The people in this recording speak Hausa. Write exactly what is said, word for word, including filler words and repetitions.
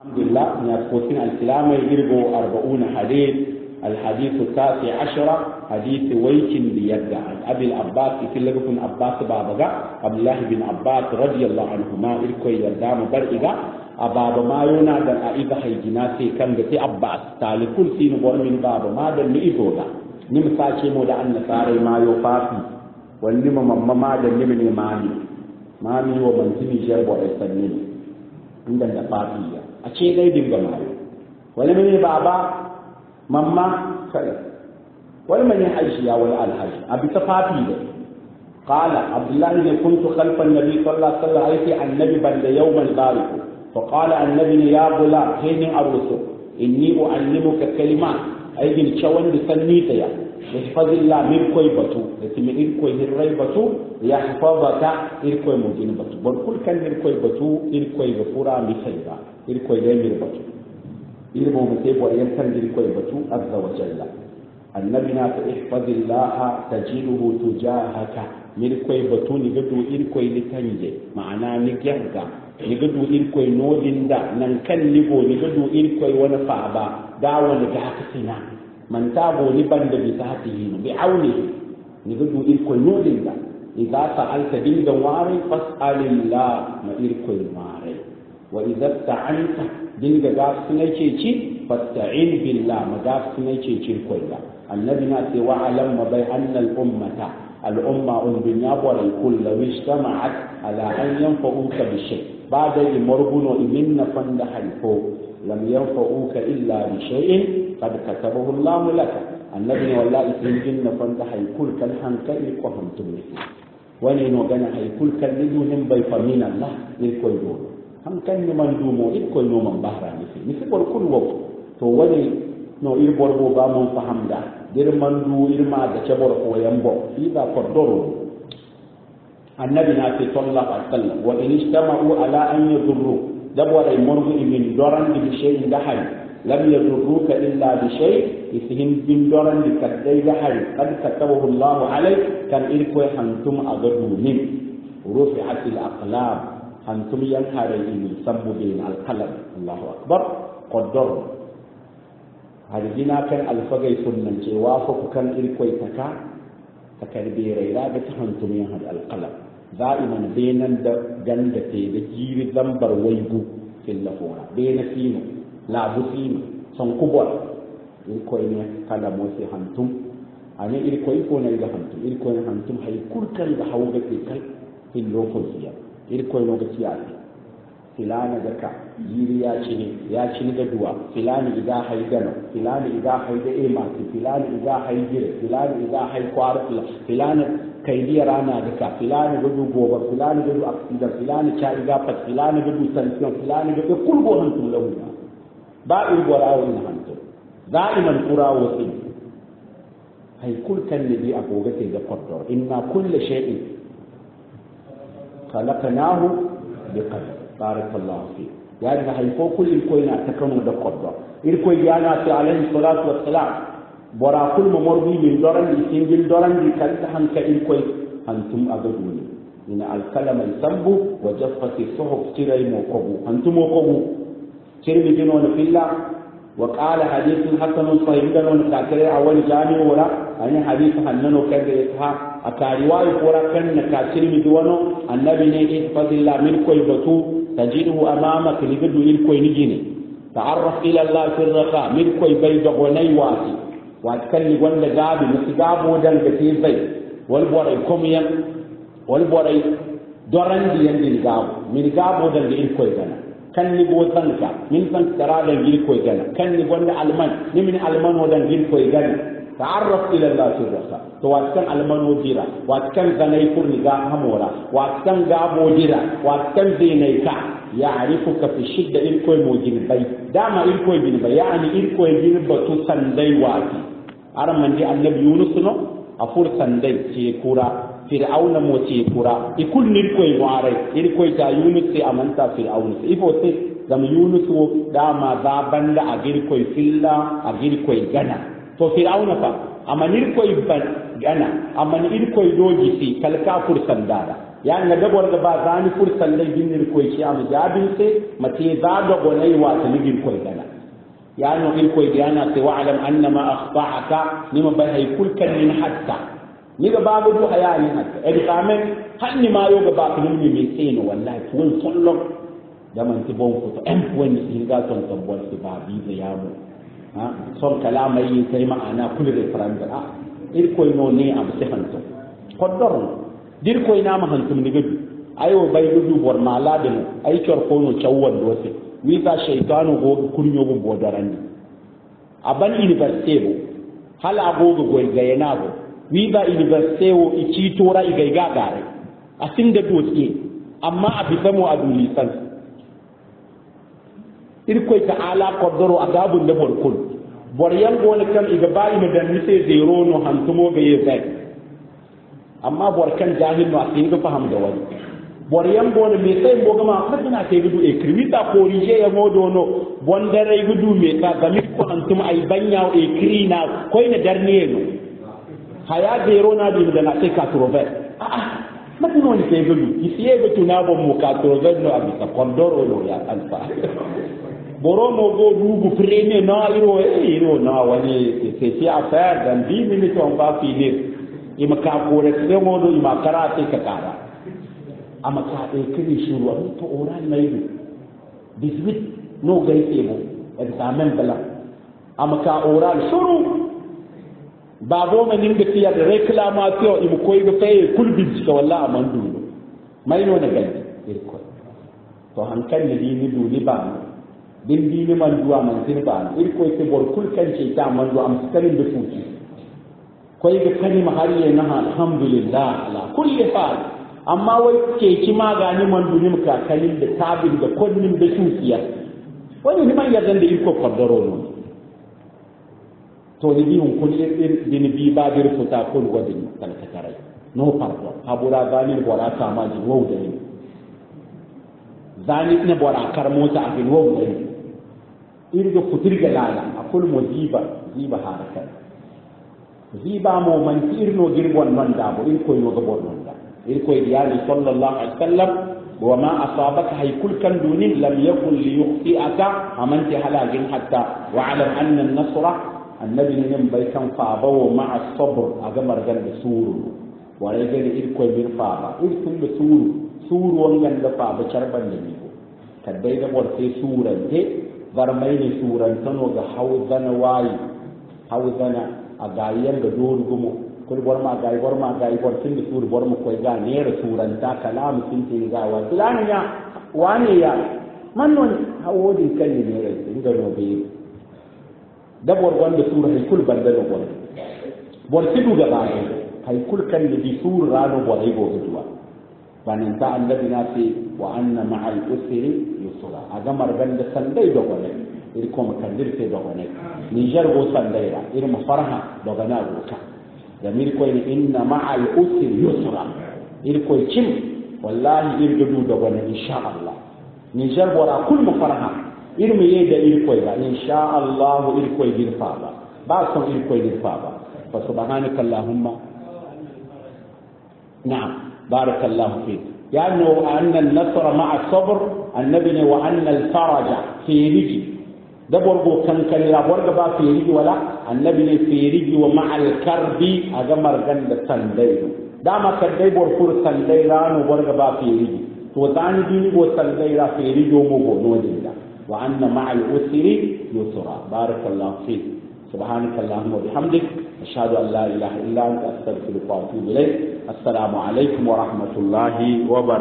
alhamdulillah ya kotin al-kilama yirgo arba'una hadith الحديث التاسع عشر حديث ويكن بيدع أبي العباس في لغة عباس بابغا عبد الله بن عباس رضي الله عنهما إلكوي يردام برئغا أباب ما ينادى أئذا حيجناسي كان بتي عباس تالي كل سين بول من باب ما دن إذودا نمساكي مودا أن ساري ما يوفافي ونما مما ما دن نمني ماني ماني ومن سني جربو إستنين عندنا فافية أشي غير دنگا مايو ولمن بابا mamma kai wal man hajji wal al hajj abi tafafi da qala abdullah ne kuntu khalfa an-nabi sallallahu alaihi wasallam an-nabi banda yawm al-barik fa qala an-nabi ya bula hayni arsu inni uallimuka kalimat aidin chawan da sanni ta ya ihfazillah min koy batu da timi in koy hirrai batu ya hafazaka ir koy mujin batu bor kul kan ir koy batu ir koy gafura mi sayba ir koy da mir batu irmo mu sai bor yan kan dir koy batu azza wa jalla annabi na ta ihfazillaha tajiduhu tujahaka mir koy batu ni gado ir koy ni kanje ma'ana ni gyanga ni gado ir koy nodin da nan kan ni go ni gado ir koy wani fa ba da wani ga haka sina man tabo ni banda bi sahatihi bi auni ni gado ir koy nodin da idza sa'alta dinga wari fas'alillah ma ir koy mare wa idza ta'anta dinga ga sunai ce ci fasta'in billah ma ga sunai ce ci koyda annabi na ce wa alam ma bai anna al ummata al umma un dunya wa kullu ijtama'at ala an yanfa'uka bi shay ba'da imrubuno minna fanda halfo lam yanfa'uka illa bi shay'in qad katabahu Allah laka annabi wallahi jinna fanda halkul kal hankali ko hamtum wani no gana halkul kal lidun bai famina Allah ne koydo han kan ni man dumo il ko no man bahra ni fi ni bor kul wo to wani no il bor bo ba mon fahamda dir man du il ma da ce bor ko yambo fi ba ko doro annabi na fi sallallahu alaihi wasallam wa in istama'u ala an yadurru dabwa ay morgu min doran bi shay'in dahal lam yadurruka illa bi shay' ishin bin doran di kadai dahal kad katabahu Allah alayk kan il ko hantum agadu min rufi'at al aqlam hantum yan hare ni sabbu bin al-qalam Allahu akbar qaddar hadina kan al-fagai sunnan cewa fa ku kan irkoi taka takarbe raira da hantum yan hare al-qalam da'iman bainan da ganda te da jiri zambar waigu fil lafora baina sino la busino son kubol irkoi ne kala mo se hantum ani irkoi ko ne ga hantum irkoi hantum hay kurkan da hawga ke kai fil lokoziya irko no ga tiyari filani da ka yiri ya ci ne ya ci da duwa filani idan haidano filani idan haida ema filani idan haidire filani idan haikwar filani kaidiya rana da ka filani gudu goba filani gudu aksida filani cha iga fat filani gudu sanction filani gudu kulgo hantum lahu ba in gorawo in hantum da'iman qurawo sin hay kul kan nabi abogate da qaddar inna kullu shay'in خلقناه بقدر بارك الله فيك يعني هيفو كل الكوينات تكونوا ده قدر الكوي جانا في عليه الصلاه والسلام برا كل مرضي من دوران دي سنجل دوران دي كانت حنك الكوي انتم ابدوني من الكلام يسبو وجفت الصحف تري موقبو انتم موقبو ترمي جنون في الله وقال حديث حسن صحيح دون كاكري اول جامع ولا يعني حديث حننو كذا اسحاق aka riwayi kora kan na kasir mi duwano annabi ne ihfazillah min koy batu tajidu amamaka libidu il koy nigine ta'arraf ila allah fi raqa min koy bay da gonai wasi wa kalli wanda gabi musu gabo dan da te bai wal boray komiyan wal boray doran di yandi gabo min gabo dan da il koy gana kan ni go tanka min san tara da il koy gana kan ni wanda alman ni min alman wadan il koy gana تعرف الى الله في الرخاء تواتكن المنو جيرا واتكن زني كورني غا همورا واتكن غابو جيرا واتكن زينيكا يعرفك في الشده الكوي موجين باي داما الكوي بين باي يعني الكوي بين بتو سندي واتي ارمن دي النبي يونس نو افور سندي تي كورا فرعون مو تي كورا يكون الكوي واري الكوي تا يونس امانتا فرعون يفوتي زم يونس داما زابندا اجير كوي فيلا اجير كوي غنا to fir'auna fa amanir koy ban gana amanir koy doji si kal kafur sandara ya nga da bor ga ba zani fursan dai binir ko ci am jabin sai mate za ga gonai wa ta ligin ko gana ya no il ko diana sai wa alam annama akhta'aka nima bai hay kulkan min hatta ni ga babu du hayani hatta e kamen hanni ma yo ga ba kun mi mi tseno wallahi tun sollo zaman ti bon ko to en woni in ga ton ton bol ti ba bi da yabo ha son kalama yi sai ma'ana kullu referenda a il ko no ne am se hanto kodor dir ko ina ma hantum ni gadu ayo bay du bor mala de ay cor ko no cawwan do se wi ka shaytanu go kunyo go bodarani aban university bo hala go go goy gayena go wi ba university wo ici tora igai gagare asin da dotsiye amma abisamo aduli san irko ta ala kodoro agabun da borkul bor yango ne kam iga bayi me dan mise zero no hantumo be yezai amma bor kan jahil no asin ga faham da wani bor yango ne me sai mo gama fadina te gudu e krimita ko rije ya modo no bondare gudu me ka ga mi ko antum ay banya e krina ko ina darniye no haya zero na din da na sai ka trobe a a mati no ni te gudu isiye go tunabo mo ka trobe no abi ka kondoro no ya alfa boro mo go dugu premier na iro e iro na wani c'est c'est affaire dans dix minutes on va finir ima ka kore sai mo do ima karate ka kara ama ka e kiri shuru abu to oran na yi dix-huit no gai tebo examen bala ama ka oral shuru babo men ninga tiya de reclamation im koy be fay kulbi ka walla amandu may no na gai irko to hankan ni ni du ni ba din dini man duwa man sirba ir koy te bor kul kan ce ta man duwa am skarin da fuki koy ga kani mahariye na alhamdulillah ala kulli hal amma wai ke ki magani man duni muka kalin da tabin da kullin da fukiya wani ni man yardan da iko kaddaro no to ni bi hun kulli din bi ba dir futa kul wadin talaka tarai no pardon abura gani bora ta ma ji wo da ni zani ne bora kar mota a bin wo da ni irga futirga lala akul mo ziba ziba haraka ziba mo man tirno girbon non da bo in koy no go bon non da in koy diyali sallallahu alaihi wasallam wa ma asabaka hay kul kan dunin lam yakul li yukhti'aka amanti halagin hatta wa alam anna an-nasra annabi ne bai kan fa bawo ma'a sabr aga margan da suru wa rai gani in koy bir fa ba in kun da suru suru wangan da fa ba charban da ni ko kadai da bor sai suran de barmai ne surantano ga hauzana wayi hauzana a gayen ga doru gumo kul borma gayi borma gayi bor tin sur borma koy ga ne ra suranta kalamu tin tin ga wa tilanya wani ya mannon hawodin kan ne ra inda no be da bor gonda sura hay kul bandano bor bor tidu ga baye hay kul kan ne di sur rano bor ay go duwa banin ta annabi na ce wa anna ma'al usri yusra aga margan da sandai da gone iri ko makandir te da gone ni jar go sandai ra iri mafarha da gana ruka da mir ko ni inna ma'al usri yusra iri ko cin wallahi iri gudu da gone insha Allah ni jar bora kul mafarha iri me yeda iri ko ga insha Allah iri ko girfa ba ba son iri ko girfa ba fa subhanaka allahumma na'am barakallahu fik يعني أن النصر مع الصبر النبي وأن الفرج في رجي دبر بو كان كان لا برغ با في رجي ولا النبي في رجي ومع الكرب أجمر جند سندي دام كدي بور فور سندي رانو برغ با في رجي تو ثاني دي بو سندي را في رجي مو بو نودي وأن مع الأسر يسرا بارك الله فيك سبحانك اللهم وبحمدك أشهد أن لا إله إلا أنت أستغفرك وأتوب إليك السلام عليكم ورحمة الله وبركاته.